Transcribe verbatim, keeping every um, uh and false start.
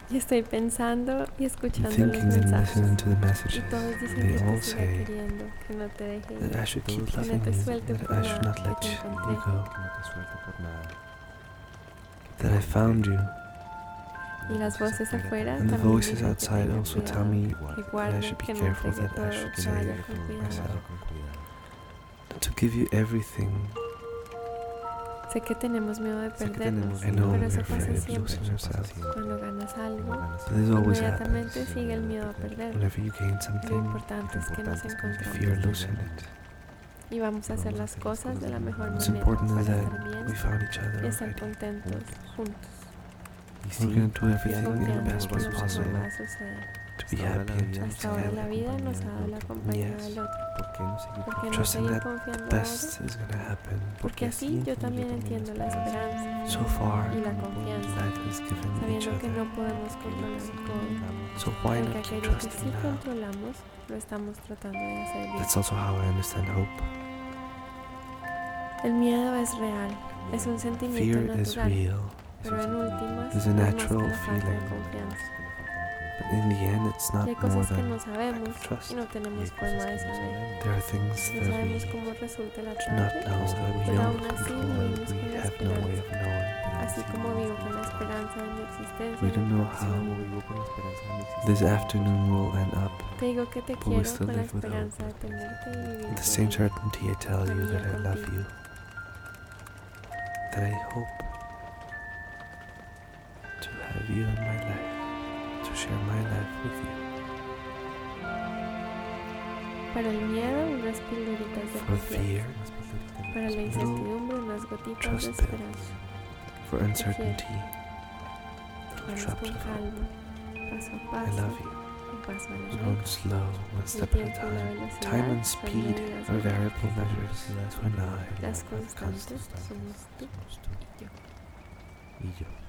Y estoy pensando y escuchando los thinking and mensajes. listening to the Y messages. todos dicen They que all te siga say queriendo, que no te deje that I ir, should keep que no loving te you, suelte that por I should nada, not que let te you encontré. go, that I found you. Y las voces afuera And the también voices dicen que outside tenga also tell cuidado, me que that I guarde, should be que me careful, entregue that I todo, should que vaya save con cuidado. myself, to give you everything. Sé que tenemos miedo de perdernos, I know pero we're eso pasa afraid of siempre. losing yourself, Cuando ganas algo, but this always happens. inmediatamente sigue el miedo a perderlo. Whenever you gain Lo something, importante es que nos you fear encontramos losing it. y vamos a hacer las cosas de la mejor What's manera important para is estar that we bien found each other y estar already. contentos juntos. We're going to do Y everything in the confiando best que way lo mejor possible va a suceder. to be happy and Hasta ahora la vida nos ha dado la compañía Yes. del otro. ¿Por qué no trusting seguir that confiando the ahora? best is going to happen. Porque así yo también entiendo la esperanza So far, y la confianza, life has given each sabiendo que other. no podemos controlar todo. So why Porque not to aquello que trust sí in now? controlamos lo estamos tratando de hacer bien. That's also how I understand hope. El miedo es real, es un sentimiento Fear is natural, real, pero en últimas It's a no es más natural que la falta de feeling. confianza. but in the end, it's Y not hay more cosas que than no lack sabemos of trust. y no tenemos forma de saber. There are things No that we sabemos cómo resulta la do not tarde, know, that we pero don't aún así control, vivimos and con we la have no way esperanza. of knowing. Así como vivo con la esperanza de mi existencia We en don't el know próximo how mundo. this afternoon will end up. Te digo que te But we quiero still con la live with hope. esperanza de tenerte y vivir With the tu same vida. certainty, I tell you María that I love contigo. you, that I hope to have you in my life, to share my life with you. Para el miedo, unas pildoritas de For confianza. fear, Para la incertidumbre, unas gotitas de trust esperanza. for uncertainty, Vamos drop con to calma, paso a I paso, love you. un paso a la We're going vez. slow, one El step at a tiempo y la time. velocidad Time and son speed medidas are de variable measures to an eye. Las constantes somos tú y yo. Y yo.